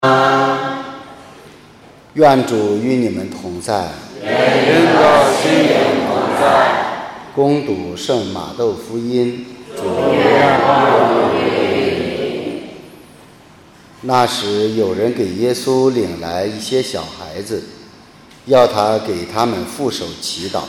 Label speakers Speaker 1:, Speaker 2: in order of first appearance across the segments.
Speaker 1: 愿主与你们同在，
Speaker 2: 也与你的心灵同在。
Speaker 1: 恭读圣马窦福音。
Speaker 2: 主愿光荣于你。
Speaker 1: 那时有人给耶稣领来一些小孩子，要他给他们覆手祈祷。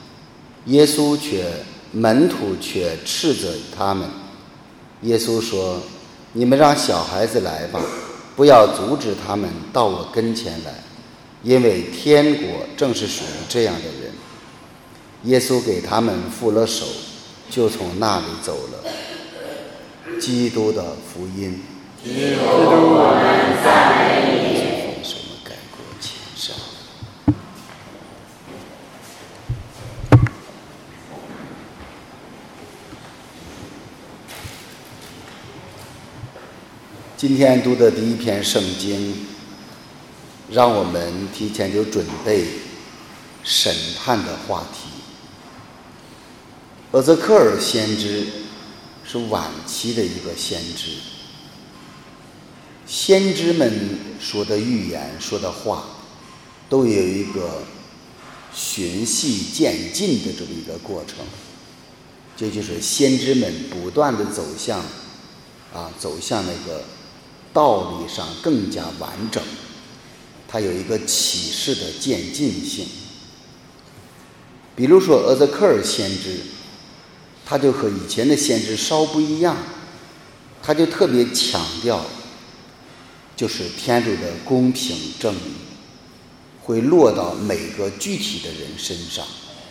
Speaker 1: 门徒却斥责他们。耶稣说：你们让小孩子来吧，不要阻止他们到我跟前来，因为天国正是属于这样的人。耶稣给他们覆了手，就从那里走了。基督的福音。
Speaker 2: 基督，我们赞美你。
Speaker 1: 什么改过迁善。今天读的第一篇圣经，让我们提前就准备审判的话题。厄泽克尔先知是晚期的一个先知，先知们说的预言、说的话，都有一个循序渐进的这么一个过程，这就是先知们不断的走向那个道理上更加完整，它有一个启示的渐进性。比如说厄泽克尔先知，他就和以前的先知稍不一样，他就特别强调，就是天主的公平正义会落到每个具体的人身上。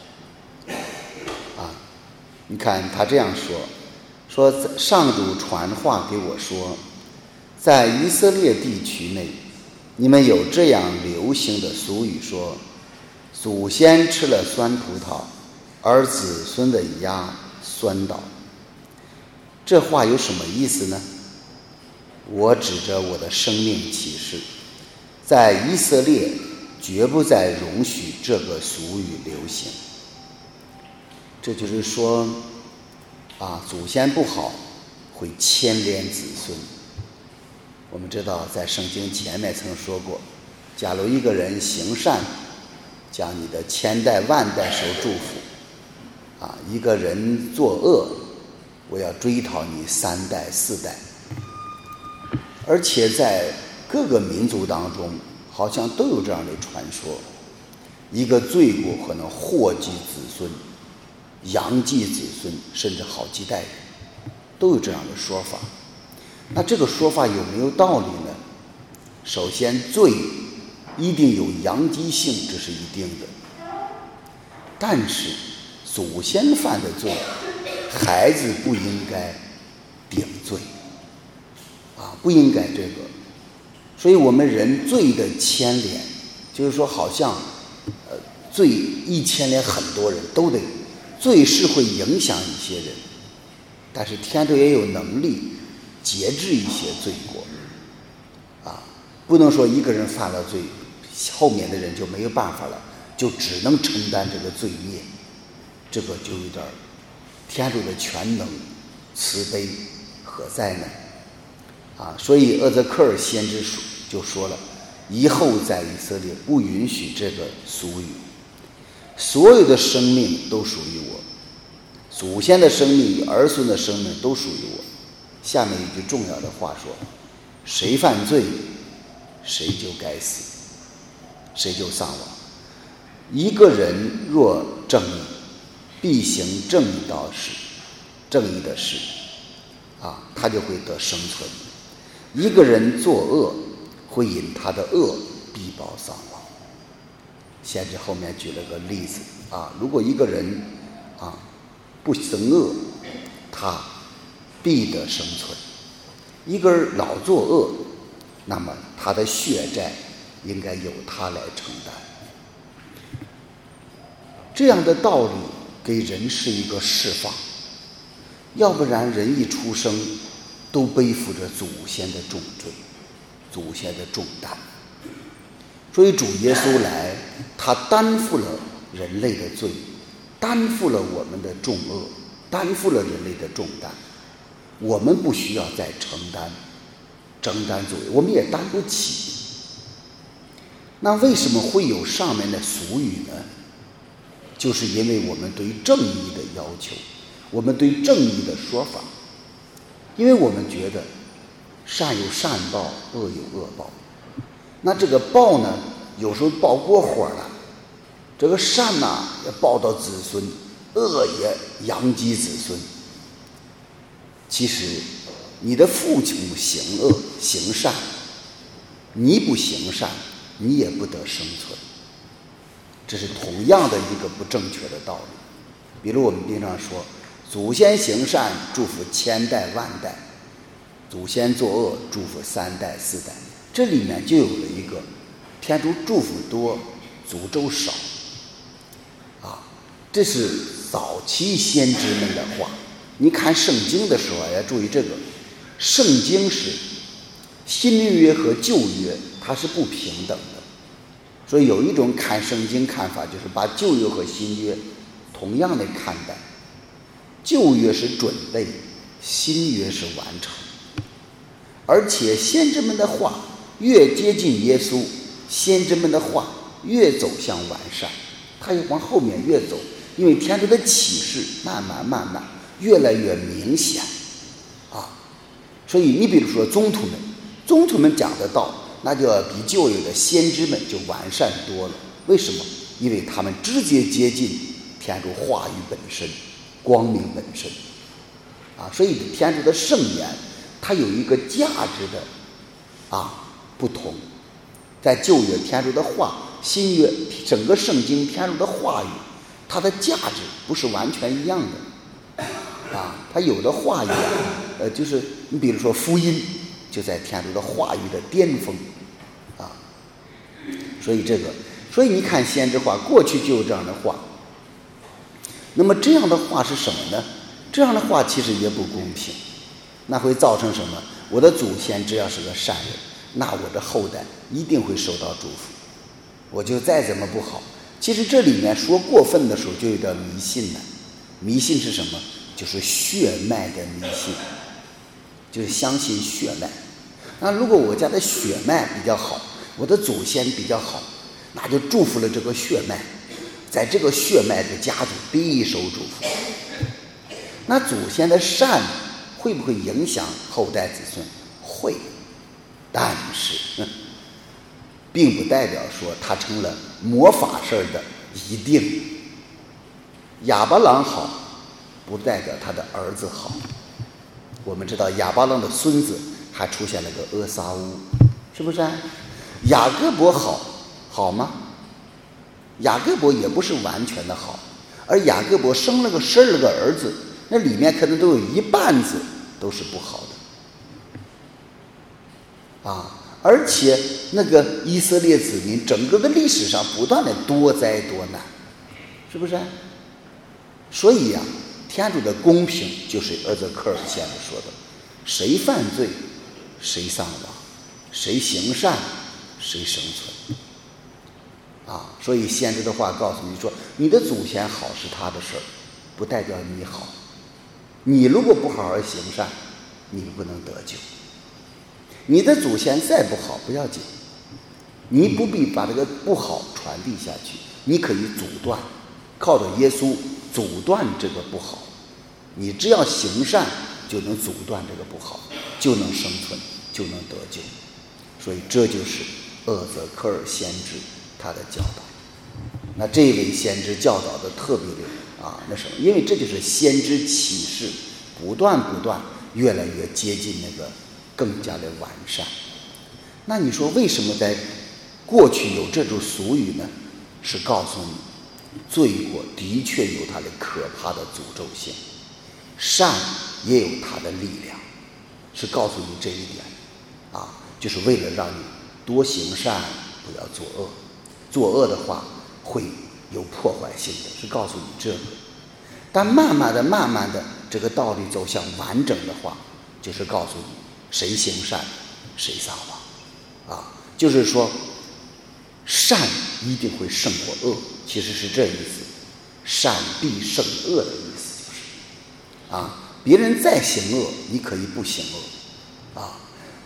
Speaker 1: 你看他这样说上主传话给我说，在以色列地区内，你们有这样流行的俗语说，祖先吃了酸葡萄，而子孙的牙酸倒。这话有什么意思呢？我指着我的生命启示，在以色列绝不再容许这个俗语流行。这就是说祖先不好会牵连子孙。我们知道在圣经前面曾说过，假如一个人行善，将你的千代万代受祝福，一个人作恶，我要追讨你3代4代。而且在各个民族当中好像都有这样的传说，一个罪过可能祸及子孙，殃及子孙，甚至好几代人，都有这样的说法。那这个说法有没有道理呢？首先，罪一定有殃及性，这是一定的。但是祖先犯的罪，孩子不应该顶罪不应该这个。所以我们人罪的牵连，就是说好像罪一牵连很多人，都得罪是会影响一些人，但是天主也有能力节制一些罪过不能说一个人犯了罪，后面的人就没有办法了，就只能承担这个罪孽，这个就有点天主的全能慈悲何在呢？所以厄泽克尔先知就说了，以后在以色列不允许这个俗语，所有的生命都属于我，祖先的生命与儿孙的生命都属于我。下面一句重要的话说，谁犯罪谁就该死，谁就丧亡。一个人若正义，必行正义的事他就会得生存。一个人作恶，会因他的恶必报丧亡。先知后面举了个例子如果一个人不行恶，他必得生存。一个人老作恶，那么他的血债应该由他来承担。这样的道理给人是一个释放，要不然人一出生都背负着祖先的重罪，祖先的重担。所以主耶稣来，他担负了人类的罪，担负了我们的重恶，担负了人类的重担，我们不需要再承担。 征战作业，我们也担不起。那为什么会有上面的俗语呢？就是因为我们对正义的要求，我们对正义的说法，因为我们觉得善有善报，恶有恶报。那这个报呢，有时候报过火了，这个善呢也报到子孙，恶也殃及子孙。其实你的父亲行恶行善，你不行善，你也不得生存。这是同样的一个不正确的道理。比如我们经常说，祖先行善祝福千代万代，祖先作恶祝福3代4代，这里面就有了一个天主祝福多诅咒少这是早期先知们的话。你看圣经的时候要注意这个，圣经是新约和旧约它是不平等的，所以有一种看圣经看法，就是把旧约和新约同样的看待，旧约是准备，新约是完成。而且先知们的话越接近耶稣，先知们的话越走向完善，他也往后面越走，因为天主的启示慢慢越来越明显所以你比如说宗徒们讲的道，那就要比旧有的先知们就完善多了。为什么？因为他们直接接近天主话语本身，光明本身所以天主的圣言它有一个价值的不同。在旧约天主的话，新约整个圣经天主的话语，它的价值不是完全一样的它有的话语就是你比如说福音就在天主的话语的巅峰所以你看先知话过去就有这样的话。那么这样的话是什么呢？这样的话其实也不公平，那会造成什么？我的祖先只要是个善人，那我的后代一定会受到祝福，我就再怎么不好。其实这里面说过分的时候就有点迷信了。迷信是什么？就是血脉的迷信，就是相信血脉。那如果我家的血脉比较好，我的祖先比较好，那就祝福了这个血脉，在这个血脉的家族必受祝福。那祖先的善会不会影响后代子孙？会，但是并不代表说他成了魔法事的一定。亚巴郎好不代表他的儿子好。我们知道亚巴郎的孙子还出现了个阿撒乌，是不是雅各伯好吗？雅各伯也不是完全的好，而雅各伯生了个12个儿子，那里面可能都有一半子都是不好的而且那个以色列子民整个的历史上不断的多灾多难，是不是所以天主的公平就是厄泽科尔先生说的，谁犯罪谁丧亡，谁行善谁生存所以先知的话告诉你说，你的祖先好是他的事儿，不代表你好。你如果不好好行善，你不能得救。你的祖先再不好不要紧，你不必把这个不好传递下去，你可以阻断，靠着耶稣阻断这个不好。你只要行善就能阻断这个不好，就能生存，就能得救。所以这就是厄泽科尔先知他的教导。那这位先知教导的特别的那什么，因为这就是先知启示不断越来越接近那个更加的完善。那你说为什么在过去有这种俗语呢？是告诉你罪过的确有它的可怕的诅咒性，善也有它的力量，是告诉你这一点就是为了让你多行善，不要作恶。作恶的话会有破坏性的，是告诉你这个。但慢慢的这个道理走向完整的话，就是告诉你谁行善谁丧亡就是说善一定会胜过恶，其实是这意思，善必胜恶的意思就是别人再行恶你可以不行恶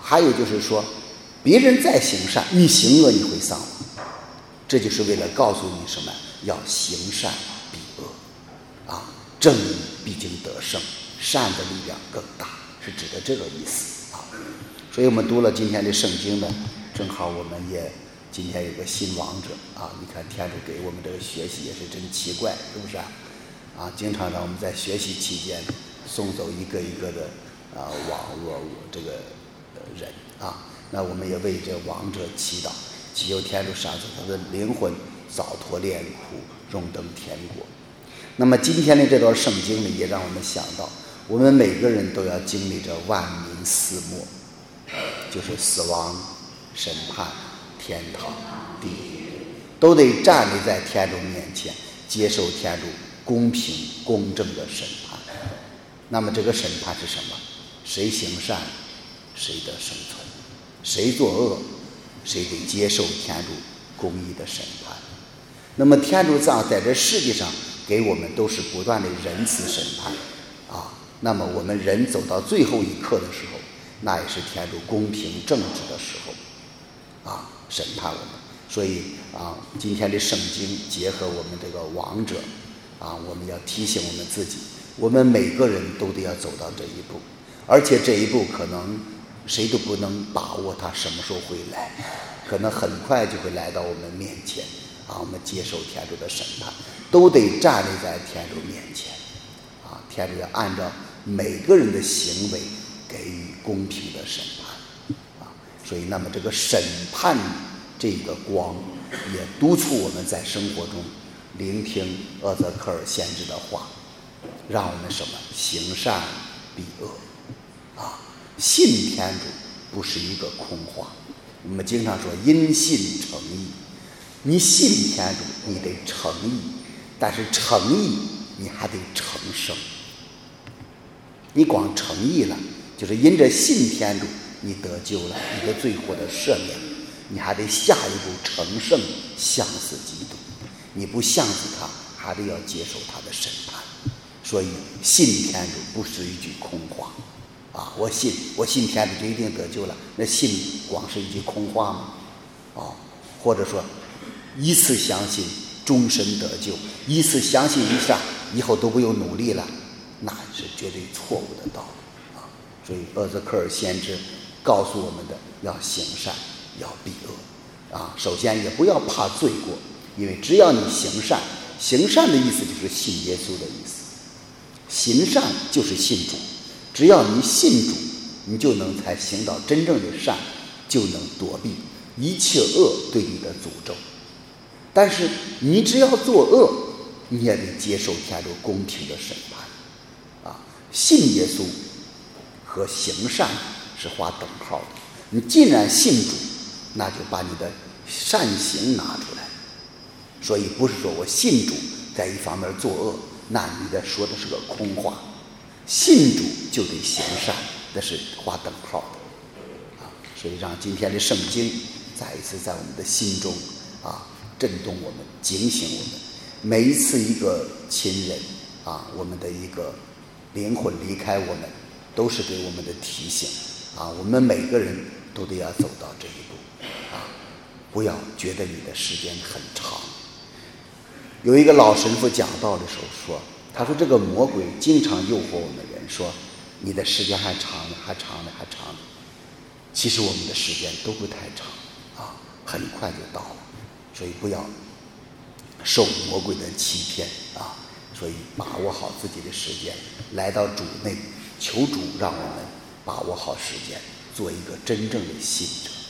Speaker 1: 还有就是说，别人再行善，你行恶你会丧亡，这就是为了告诉你什么？要行善避恶啊，正义必经得胜，善的力量更大，是指的这个意思啊。所以我们读了今天的圣经呢，正好我们也今天有个新王者啊，你看天主给我们这个学习也是真奇怪，是不是啊？啊，经常让我们在学习期间送走一个一个的这个人啊，那我们也为这王者祈祷，祈求天主赏赐他的灵魂早脱炼苦，荣登天国。那么今天的这段圣经呢，也让我们想到，我们每个人都要经历着万民四末，就是死亡、审判、天堂、地狱，都得站立在天主面前，接受天主公平公正的审判。那么这个审判是什么？谁行善，谁得生存；谁作恶，谁得接受天主公义的审判。那么天主在这世界上给我们都是不断的仁慈审判啊。那么我们人走到最后一刻的时候，那也是天主公平正直的时候啊，审判我们。所以啊，今天的圣经结合我们这个王者啊，我们要提醒我们自己，我们每个人都得要走到这一步，而且这一步可能谁都不能把握它什么时候会来，可能很快就会来到我们面前啊，我们接受天主的审判，都得站立在天主面前啊，天主要按照每个人的行为给予公平的审判啊，所以那么这个审判这个光也督促我们在生活中聆听厄泽克尔先知的话，让我们什么？行善避恶啊！信天主不是一个空话，我们经常说因信诚意。你信天主，你得诚意，但是诚意你还得成圣。你光诚意了，就是因着信天主，你得救了，你的罪获得赦免，你还得下一步成圣，向死基督。你不向死他，还得要接受他的审判。所以信天主不是一句空话啊！我信天主就一定得救了，那信光是一句空话吗？或者说一次相信终身得救，一次相信一下以后都不用努力了，那是绝对错误的道理啊！所以厄泽克尔先知告诉我们的，要行善，要避恶啊！首先也不要怕罪过，因为只要你行善，行善的意思就是信耶稣的意思，行善就是信主，只要你信主，你就能才行到真正的善，就能躲避一切恶对你的诅咒。但是你只要做恶，你也得接受天主公平的审判啊！信耶稣和行善是划等号的。你既然信主，那就把你的善行拿出来。所以不是说我信主在一方面作恶，那你的说的是个空话。信主就得行善，那是划等号的啊！所以让今天的圣经再一次在我们的心中啊震动我们，警醒我们。每一次一个亲人啊，我们的一个灵魂离开我们，都是给我们的提醒啊！我们每个人都得要走到这一步啊！不要觉得你的时间很长。有一个老神父讲道的时候说，他说这个魔鬼经常诱惑我们人说，你的时间还长呢，还长呢，还长呢。其实我们的时间都不太长啊，很快就到了。所以不要受魔鬼的欺骗啊！所以把握好自己的时间，来到主内，求主让我们把握好时间，做一个真正的信者。